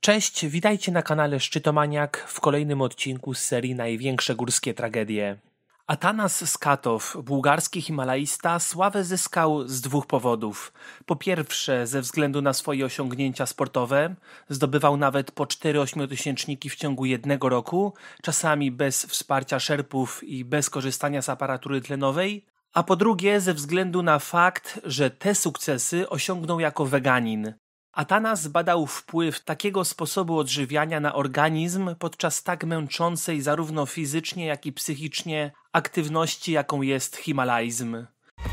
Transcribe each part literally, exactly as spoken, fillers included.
Cześć, witajcie na kanale Szczytomaniak w kolejnym odcinku z serii Największe górskie tragedie. Atanas Skatow, bułgarski himalaista, sławę zyskał z dwóch powodów. Po pierwsze, ze względu na swoje osiągnięcia sportowe, zdobywał nawet po cztery ośmiotysięczniki w ciągu jednego roku, czasami bez wsparcia szerpów i bez korzystania z aparatury tlenowej, a po drugie ze względu na fakt, że te sukcesy osiągnął jako weganin. Atanas badał wpływ takiego sposobu odżywiania na organizm podczas tak męczącej zarówno fizycznie, jak i psychicznie aktywności, jaką jest himalaizm.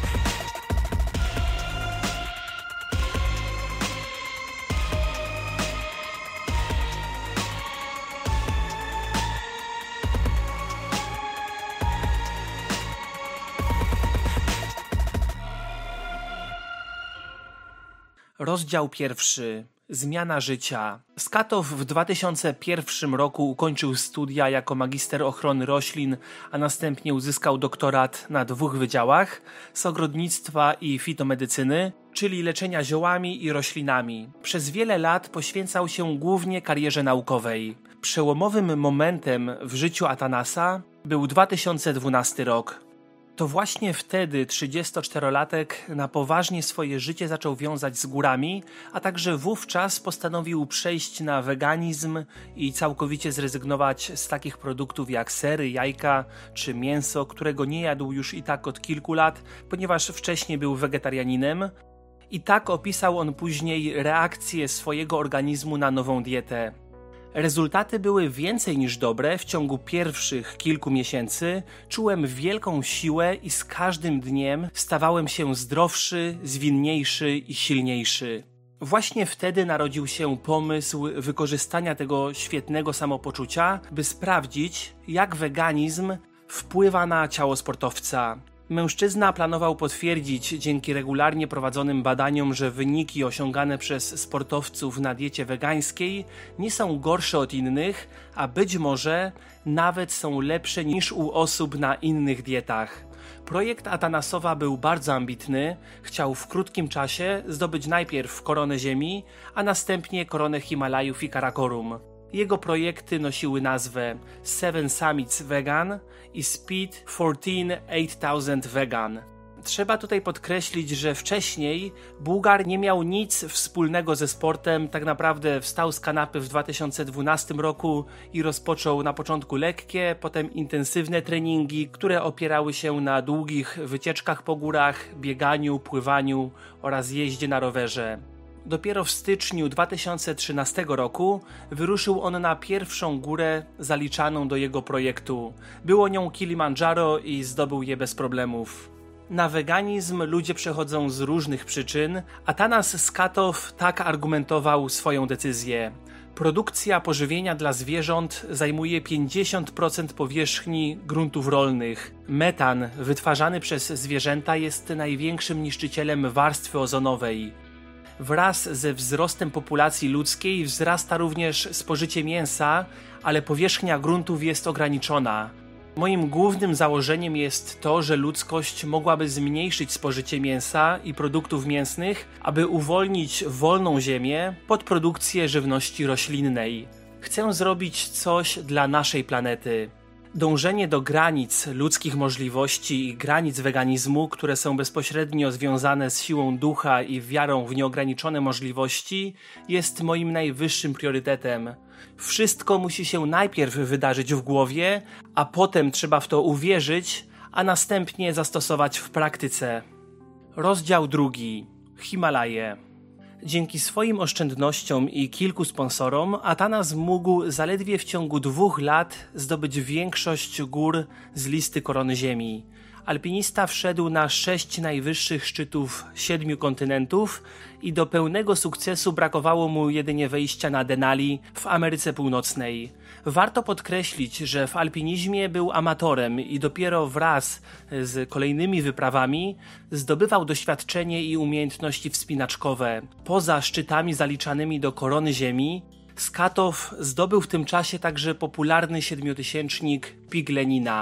Rozdział pierwszy. Zmiana życia. Skatow w dwa tysiące pierwszym roku ukończył studia jako magister ochrony roślin, a następnie uzyskał doktorat na dwóch wydziałach z ogrodnictwa i fitomedycyny, czyli leczenia ziołami i roślinami. Przez wiele lat poświęcał się głównie karierze naukowej. Przełomowym momentem w życiu Atanasa był dwa tysiące dwunasty rok. To właśnie wtedy trzydziestoczterolatek na poważnie swoje życie zaczął wiązać z górami, a także wówczas postanowił przejść na weganizm i całkowicie zrezygnować z takich produktów jak sery, jajka czy mięso, którego nie jadł już i tak od kilku lat, ponieważ wcześniej był wegetarianinem. I tak opisał on później reakcję swojego organizmu na nową dietę. Rezultaty były więcej niż dobre. W ciągu pierwszych kilku miesięcy czułem wielką siłę i z każdym dniem stawałem się zdrowszy, zwinniejszy i silniejszy. Właśnie wtedy narodził się pomysł wykorzystania tego świetnego samopoczucia, by sprawdzić, jak weganizm wpływa na ciało sportowca. Mężczyzna planował potwierdzić dzięki regularnie prowadzonym badaniom, że wyniki osiągane przez sportowców na diecie wegańskiej nie są gorsze od innych, a być może nawet są lepsze niż u osób na innych dietach. Projekt Atanasowa był bardzo ambitny, chciał w krótkim czasie zdobyć najpierw koronę Ziemi, a następnie koronę Himalajów i Karakorum. Jego projekty nosiły nazwę Seven Summits Vegan i Speed czternaście osiem tysięcy Vegan. Trzeba tutaj podkreślić, że wcześniej Bułgar nie miał nic wspólnego ze sportem, tak naprawdę wstał z kanapy w dwa tysiące dwunastym roku i rozpoczął na początku lekkie, potem intensywne treningi, które opierały się na długich wycieczkach po górach, bieganiu, pływaniu oraz jeździe na rowerze. Dopiero w styczniu dwa tysiące trzynastego roku wyruszył on na pierwszą górę zaliczaną do jego projektu. Było nią Kilimandżaro i zdobył je bez problemów. Na weganizm ludzie przechodzą z różnych przyczyn. Atanas Skatow tak argumentował swoją decyzję. Produkcja pożywienia dla zwierząt zajmuje pięćdziesiąt procent powierzchni gruntów rolnych. Metan wytwarzany przez zwierzęta jest największym niszczycielem warstwy ozonowej. Wraz ze wzrostem populacji ludzkiej wzrasta również spożycie mięsa, ale powierzchnia gruntów jest ograniczona. Moim głównym założeniem jest to, że ludzkość mogłaby zmniejszyć spożycie mięsa i produktów mięsnych, aby uwolnić wolną ziemię pod produkcję żywności roślinnej. Chcę zrobić coś dla naszej planety. Dążenie do granic ludzkich możliwości i granic weganizmu, które są bezpośrednio związane z siłą ducha i wiarą w nieograniczone możliwości, jest moim najwyższym priorytetem. Wszystko musi się najpierw wydarzyć w głowie, a potem trzeba w to uwierzyć, a następnie zastosować w praktyce. Rozdział drugi. Himalaje. Dzięki swoim oszczędnościom i kilku sponsorom Atanas mógł zaledwie w ciągu dwóch lat zdobyć większość gór z listy korony Ziemi. Alpinista wszedł na sześć najwyższych szczytów siedmiu kontynentów i do pełnego sukcesu brakowało mu jedynie wejścia na Denali w Ameryce Północnej. Warto podkreślić, że w alpinizmie był amatorem i dopiero wraz z kolejnymi wyprawami zdobywał doświadczenie i umiejętności wspinaczkowe. Poza szczytami zaliczanymi do korony Ziemi, Skatow zdobył w tym czasie także popularny siedmiotysięcznik Pig Lenina.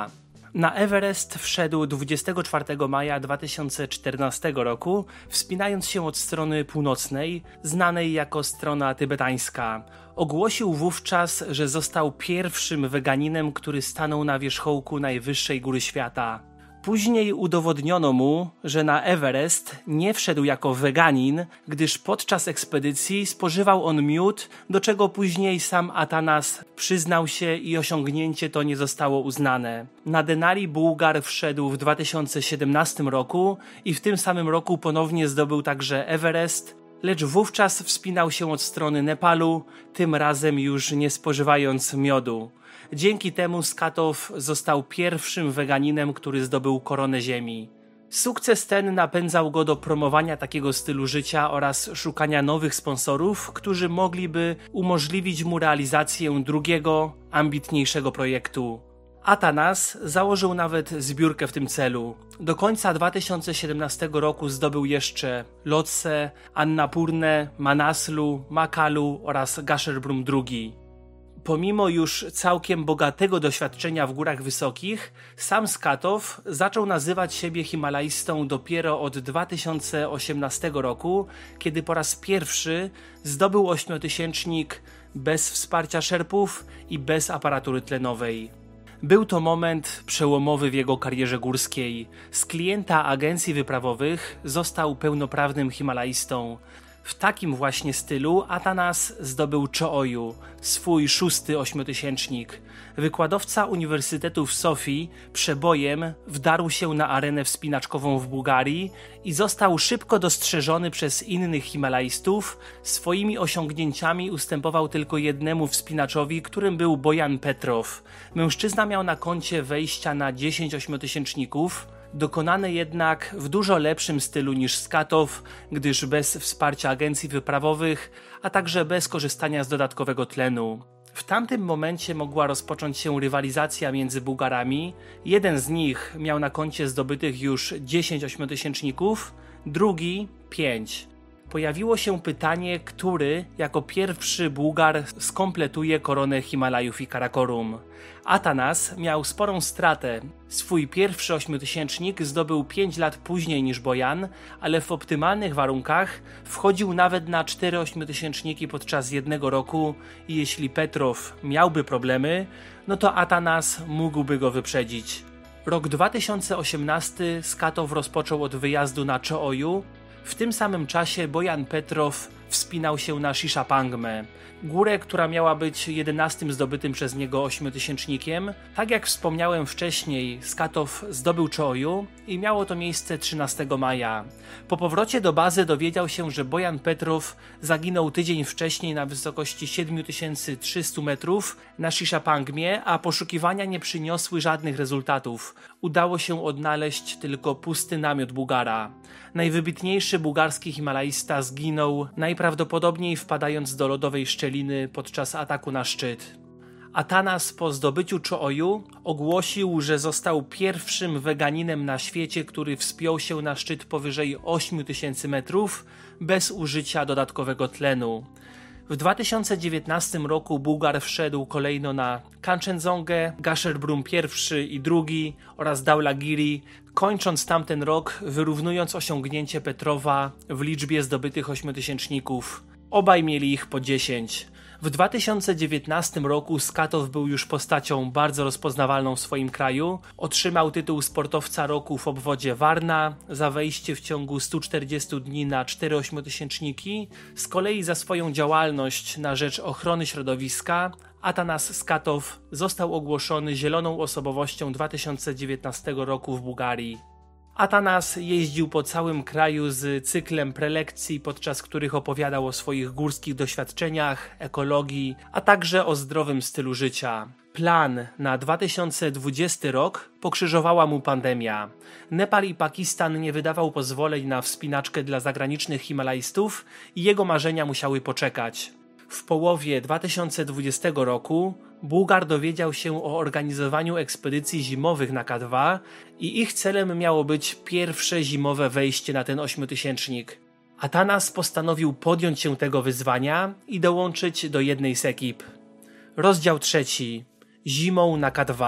Na Everest wszedł dwudziestego czwartego maja dwa tysiące czternastego roku, wspinając się od strony północnej, znanej jako strona tybetańska. Ogłosił wówczas, że został pierwszym weganinem, który stanął na wierzchołku najwyższej góry świata. Później udowodniono mu, że na Everest nie wszedł jako weganin, gdyż podczas ekspedycji spożywał on miód, do czego później sam Atanas przyznał się i osiągnięcie to nie zostało uznane. Na Denali Bułgar wszedł w dwa tysiące siedemnastym roku i w tym samym roku ponownie zdobył także Everest, lecz wówczas wspinał się od strony Nepalu, tym razem już nie spożywając miodu. Dzięki temu Skatow został pierwszym weganinem, który zdobył koronę ziemi. Sukces ten napędzał go do promowania takiego stylu życia oraz szukania nowych sponsorów, którzy mogliby umożliwić mu realizację drugiego, ambitniejszego projektu. Atanas założył nawet zbiórkę w tym celu. Do końca dwa tysiące siedemnastego roku zdobył jeszcze Lhotse, Annapurnę, Manaslu, Makalu oraz Gasherbrum drugi. Pomimo już całkiem bogatego doświadczenia w górach wysokich, sam Skatow zaczął nazywać siebie himalaistą dopiero od dwa tysiące osiemnastego roku, kiedy po raz pierwszy zdobył ośmiotysięcznik bez wsparcia szerpów i bez aparatury tlenowej. Był to moment przełomowy w jego karierze górskiej. Z klienta agencji wyprawowych został pełnoprawnym himalaistą. W takim właśnie stylu Atanas zdobył Cho-Oyu, swój szósty ośmiotysięcznik. Wykładowca Uniwersytetu w Sofii przebojem wdarł się na arenę wspinaczkową w Bułgarii i został szybko dostrzeżony przez innych himalaistów. Swoimi osiągnięciami ustępował tylko jednemu wspinaczowi, którym był Bojan Petrow. Mężczyzna miał na koncie wejścia na dziesięć ośmiotysięczników, dokonane jednak w dużo lepszym stylu niż Skatow, gdyż bez wsparcia agencji wyprawowych, a także bez korzystania z dodatkowego tlenu. W tamtym momencie mogła rozpocząć się rywalizacja między Bułgarami. Jeden z nich miał na koncie zdobytych już dziesięć ośmiotysięczników, drugi pięć. Pojawiło się pytanie, który jako pierwszy Bułgar skompletuje koronę Himalajów i Karakorum. Atanas miał sporą stratę. Swój pierwszy ośmiotysięcznik zdobył pięć lat później niż Bojan, ale w optymalnych warunkach wchodził nawet na cztery ośmiotysięczniki podczas jednego roku i jeśli Petrow miałby problemy, no to Atanas mógłby go wyprzedzić. Rok dwa tysiące osiemnasty Skatow rozpoczął od wyjazdu na Cho-Oyu. W tym samym czasie Bojan Petrow wspinał się na Shishapangmę, górę, która miała być jedenastym zdobytym przez niego ośmiotysięcznikiem. Tak jak wspomniałem wcześniej, Skatow zdobył Cho-Oyu i miało to miejsce trzynastego maja. Po powrocie do bazy dowiedział się, że Bojan Petrow zaginął tydzień wcześniej na wysokości siedem tysięcy trzysta metrów na Shishapangmie, a poszukiwania nie przyniosły żadnych rezultatów. Udało się odnaleźć tylko pusty namiot Bułgara. Najwybitniejszy bułgarski himalaista zginął, najprawdopodobniej wpadając do lodowej szczeliny podczas ataku na szczyt. Atanas po zdobyciu Cho-Oyu ogłosił, że został pierwszym weganinem na świecie, który wspiął się na szczyt powyżej osiem tysięcy metrów bez użycia dodatkowego tlenu. W dwa tysiące dziewiętnastym roku Bułgar wszedł kolejno na Kanchenjongę, Gasherbrum pierwszy i drugi oraz Dhaulagiri, kończąc tamten rok wyrównując osiągnięcie Petrowa w liczbie zdobytych ośmiotysięczników. Obaj mieli ich po dziesięć. W dwa tysiące dziewiętnastym roku Skatow był już postacią bardzo rozpoznawalną w swoim kraju. Otrzymał tytuł sportowca roku w obwodzie Varna za wejście w ciągu stu czterdziestu dni na cztery ośmiotysięczniki. Z kolei za swoją działalność na rzecz ochrony środowiska Atanas Skatow został ogłoszony zieloną osobowością dwa tysiące dziewiętnastego roku w Bułgarii. Atanas jeździł po całym kraju z cyklem prelekcji, podczas których opowiadał o swoich górskich doświadczeniach, ekologii, a także o zdrowym stylu życia. Plan na dwa tysiące dwudziesty rok pokrzyżowała mu pandemia. Nepal i Pakistan nie wydawał pozwoleń na wspinaczkę dla zagranicznych himalaistów i jego marzenia musiały poczekać. W połowie dwa tysiące dwudziestego roku Bułgar dowiedział się o organizowaniu ekspedycji zimowych na K dwa i ich celem miało być pierwsze zimowe wejście na ten ośmiotysięcznik. Atanas postanowił podjąć się tego wyzwania i dołączyć do jednej z ekip. Rozdział trzeci. Zimą na K dwa.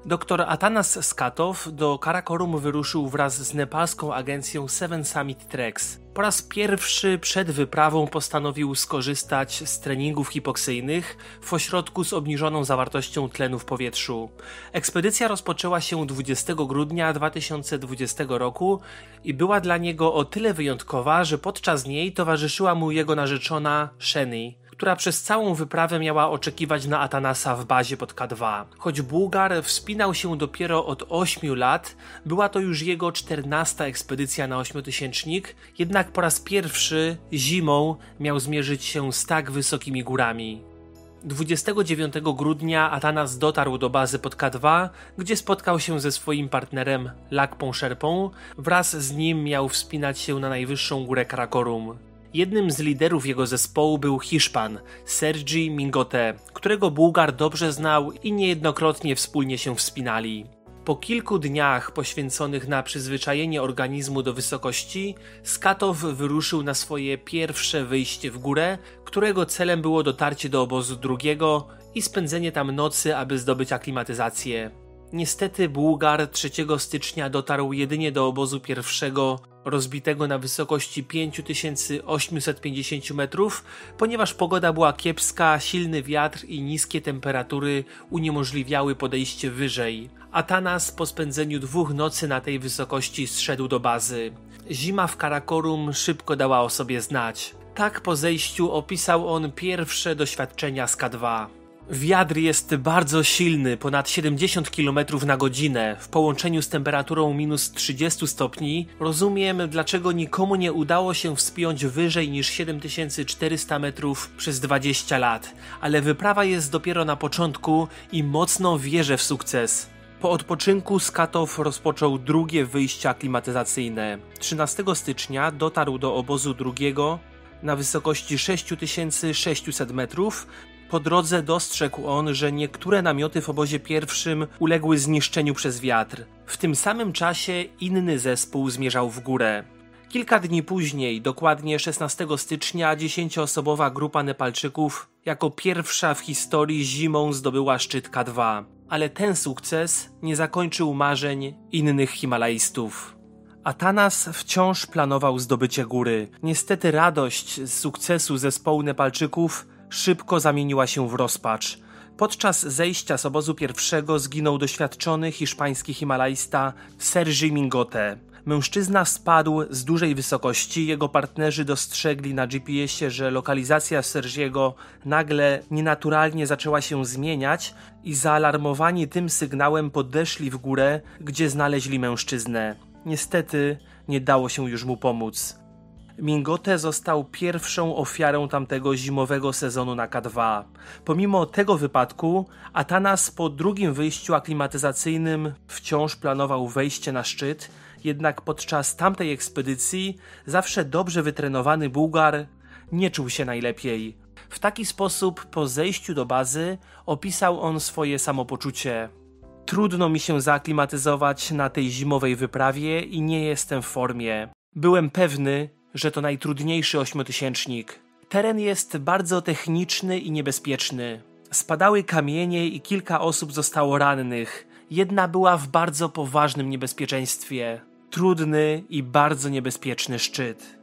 Doktor Atanas Skatow do Karakorum wyruszył wraz z nepalską agencją Seven Summit Treks. Po raz pierwszy przed wyprawą postanowił skorzystać z treningów hipoksyjnych w ośrodku z obniżoną zawartością tlenu w powietrzu. Ekspedycja rozpoczęła się dwudziestego grudnia dwa tysiące dwudziestego roku i była dla niego o tyle wyjątkowa, że podczas niej towarzyszyła mu jego narzeczona Sheni, która przez całą wyprawę miała oczekiwać na Atanasa w bazie pod K dwa. Choć Bułgar wspinał się dopiero od ośmiu lat, była to już jego czternasta ekspedycja na ośmiotysięcznik, jednak po raz pierwszy zimą miał zmierzyć się z tak wysokimi górami. dwudziestego dziewiątego grudnia Atanas dotarł do bazy pod K dwa, gdzie spotkał się ze swoim partnerem Lakpą Sherpą. Wraz z nim miał wspinać się na najwyższą górę Karakorum. Jednym z liderów jego zespołu był Hiszpan Sergi Mingote, którego Bułgar dobrze znał i niejednokrotnie wspólnie się wspinali. Po kilku dniach poświęconych na przyzwyczajenie organizmu do wysokości, Skatow wyruszył na swoje pierwsze wyjście w górę, którego celem było dotarcie do obozu drugiego i spędzenie tam nocy, aby zdobyć aklimatyzację. Niestety Bułgar trzeciego stycznia dotarł jedynie do obozu pierwszego, rozbitego na wysokości pięć tysięcy osiemset pięćdziesiąt metrów, ponieważ pogoda była kiepska, silny wiatr i niskie temperatury uniemożliwiały podejście wyżej. Atanas po spędzeniu dwóch nocy na tej wysokości zszedł do bazy. Zima w Karakorum szybko dała o sobie znać. Tak po zejściu opisał on pierwsze doświadczenia z K dwa. Wiatr jest bardzo silny, ponad siedemdziesiąt kilometrów na godzinę, w połączeniu z temperaturą minus trzydzieści stopni. Rozumiem, dlaczego nikomu nie udało się wspiąć wyżej niż siedem tysięcy czterysta metrów przez dwadzieścia lat, ale wyprawa jest dopiero na początku i mocno wierzę w sukces. Po odpoczynku Skatow rozpoczął drugie wyjście aklimatyzacyjne. trzynastego stycznia dotarł do obozu drugiego na wysokości sześć tysięcy sześćset metrów. Po drodze dostrzegł on, że niektóre namioty w obozie pierwszym uległy zniszczeniu przez wiatr. W tym samym czasie inny zespół zmierzał w górę. Kilka dni później, dokładnie szesnastego stycznia, dziesięcioosobowa grupa Nepalczyków jako pierwsza w historii zimą zdobyła szczyt K dwa. Ale ten sukces nie zakończył marzeń innych Himalajstów. Atanas wciąż planował zdobycie góry. Niestety radość z sukcesu zespołu Nepalczyków szybko zamieniła się w rozpacz. Podczas zejścia z obozu pierwszego zginął doświadczony hiszpański himalajsta Sergi Mingote. Mężczyzna spadł z dużej wysokości, jego partnerzy dostrzegli na G P S-ie, że lokalizacja Sergiego nagle nienaturalnie zaczęła się zmieniać i zaalarmowani tym sygnałem podeszli w górę, gdzie znaleźli mężczyznę. Niestety nie dało się już mu pomóc. Mingote został pierwszą ofiarą tamtego zimowego sezonu na K dwa. Pomimo tego wypadku, Atanas po drugim wyjściu aklimatyzacyjnym wciąż planował wejście na szczyt, jednak podczas tamtej ekspedycji zawsze dobrze wytrenowany Bułgar nie czuł się najlepiej. W taki sposób po zejściu do bazy opisał on swoje samopoczucie. Trudno mi się zaaklimatyzować na tej zimowej wyprawie i nie jestem w formie. Byłem pewny, że to najtrudniejszy ośmiotysięcznik. Teren jest bardzo techniczny i niebezpieczny. Spadały kamienie i kilka osób zostało rannych. Jedna była w bardzo poważnym niebezpieczeństwie. Trudny i bardzo niebezpieczny szczyt.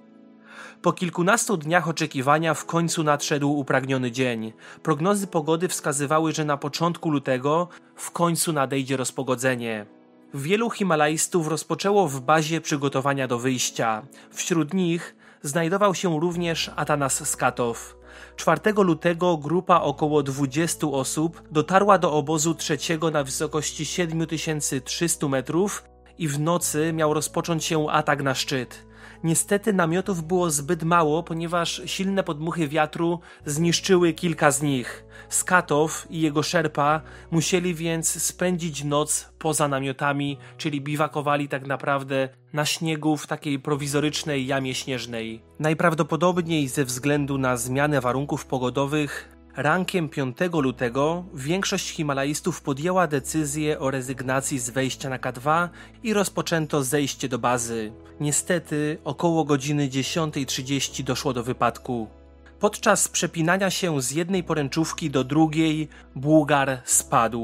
Po kilkunastu dniach oczekiwania w końcu nadszedł upragniony dzień. Prognozy pogody wskazywały, że na początku lutego w końcu nadejdzie rozpogodzenie. Wielu Himalajstów rozpoczęło w bazie przygotowania do wyjścia. Wśród nich znajdował się również Atanas Skatow. czwartego lutego grupa około dwudziestu osób dotarła do obozu trzeciego na wysokości siedem tysięcy trzysta metrów i w nocy miał rozpocząć się atak na szczyt. Niestety namiotów było zbyt mało, ponieważ silne podmuchy wiatru zniszczyły kilka z nich. Skatow i jego szerpa musieli więc spędzić noc poza namiotami, czyli biwakowali tak naprawdę na śniegu w takiej prowizorycznej jamie śnieżnej. Najprawdopodobniej ze względu na zmianę warunków pogodowych rankiem piątego lutego większość Himalajstów podjęła decyzję o rezygnacji z wejścia na K dwa i rozpoczęto zejście do bazy. Niestety około godziny dziesiątej trzydzieści doszło do wypadku. Podczas przepinania się z jednej poręczówki do drugiej Bułgar spadł.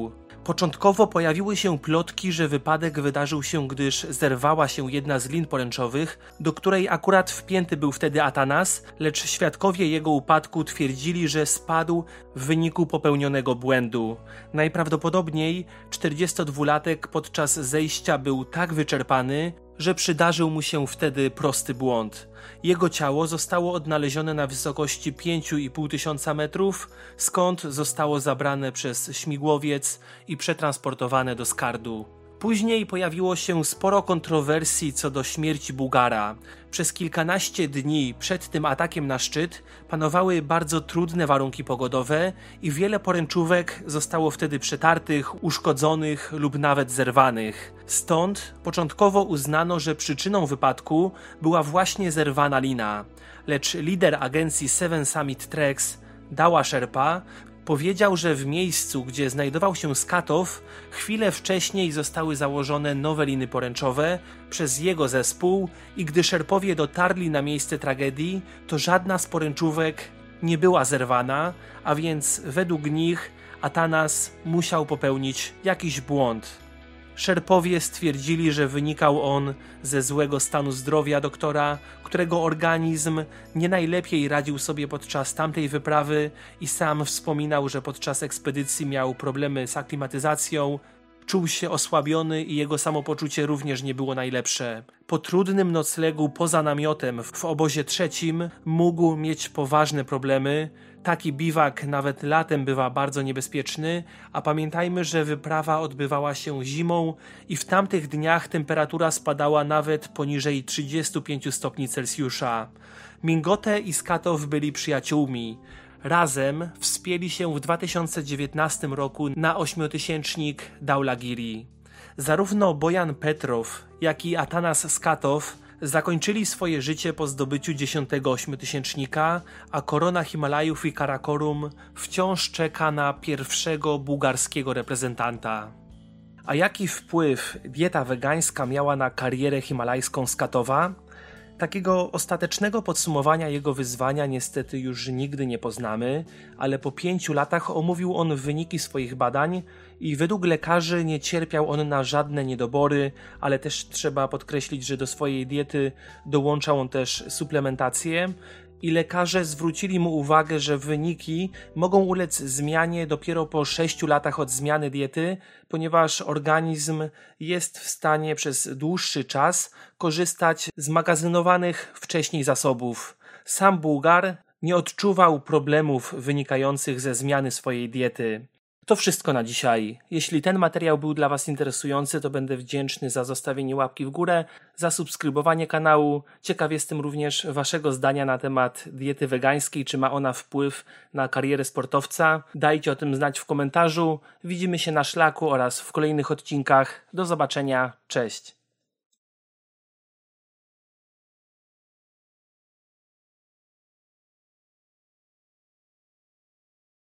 Początkowo pojawiły się plotki, że wypadek wydarzył się, gdyż zerwała się jedna z lin poręczowych, do której akurat wpięty był wtedy Atanas, lecz świadkowie jego upadku twierdzili, że spadł w wyniku popełnionego błędu. Najprawdopodobniej czterdziestodwulatek podczas zejścia był tak wyczerpany, że przydarzył mu się wtedy prosty błąd. Jego ciało zostało odnalezione na wysokości pięć i pół tysiąca metrów, skąd zostało zabrane przez śmigłowiec i przetransportowane do Skardu. Później pojawiło się sporo kontrowersji co do śmierci Bułgara. Przez kilkanaście dni przed tym atakiem na szczyt panowały bardzo trudne warunki pogodowe i wiele poręczówek zostało wtedy przetartych, uszkodzonych lub nawet zerwanych. Stąd początkowo uznano, że przyczyną wypadku była właśnie zerwana lina. Lecz lider agencji Seven Summit Treks, Dała Sherpa, powiedział, że w miejscu, gdzie znajdował się Skatow, chwilę wcześniej zostały założone nowe liny poręczowe przez jego zespół i gdy Sherpowie dotarli na miejsce tragedii, to żadna z poręczówek nie była zerwana, a więc według nich Atanas musiał popełnić jakiś błąd. Sherpowie stwierdzili, że wynikał on ze złego stanu zdrowia doktora, którego organizm nie najlepiej radził sobie podczas tamtej wyprawy i sam wspominał, że podczas ekspedycji miał problemy z aklimatyzacją, czuł się osłabiony i jego samopoczucie również nie było najlepsze. Po trudnym noclegu poza namiotem w obozie trzecim mógł mieć poważne problemy. Taki biwak nawet latem bywa bardzo niebezpieczny, a pamiętajmy, że wyprawa odbywała się zimą i w tamtych dniach temperatura spadała nawet poniżej trzydziestu pięciu stopni Celsjusza. Mingote i Skatow byli przyjaciółmi. Razem wspięli się w dwa tysiące dziewiętnastym roku na ośmiotysięcznik Dhaulagiri. Zarówno Bojan Petrow, jak i Atanas Skatow zakończyli swoje życie po zdobyciu dziesiątego ośmiotysięcznika, a korona Himalajów i Karakorum wciąż czeka na pierwszego bułgarskiego reprezentanta. A jaki wpływ dieta wegańska miała na karierę himalajską Skatowa? Takiego ostatecznego podsumowania jego wyzwania niestety już nigdy nie poznamy, ale po pięciu latach omówił on wyniki swoich badań i według lekarzy nie cierpiał on na żadne niedobory, ale też trzeba podkreślić, że do swojej diety dołączał on też suplementację i lekarze zwrócili mu uwagę, że wyniki mogą ulec zmianie dopiero po sześciu latach od zmiany diety, ponieważ organizm jest w stanie przez dłuższy czas korzystać z magazynowanych wcześniej zasobów. Sam Bułgar nie odczuwał problemów wynikających ze zmiany swojej diety. To wszystko na dzisiaj. Jeśli ten materiał był dla Was interesujący, to będę wdzięczny za zostawienie łapki w górę, za subskrybowanie kanału. Ciekaw jestem również Waszego zdania na temat diety wegańskiej, czy ma ona wpływ na karierę sportowca. Dajcie o tym znać w komentarzu. Widzimy się na szlaku oraz w kolejnych odcinkach. Do zobaczenia. Cześć.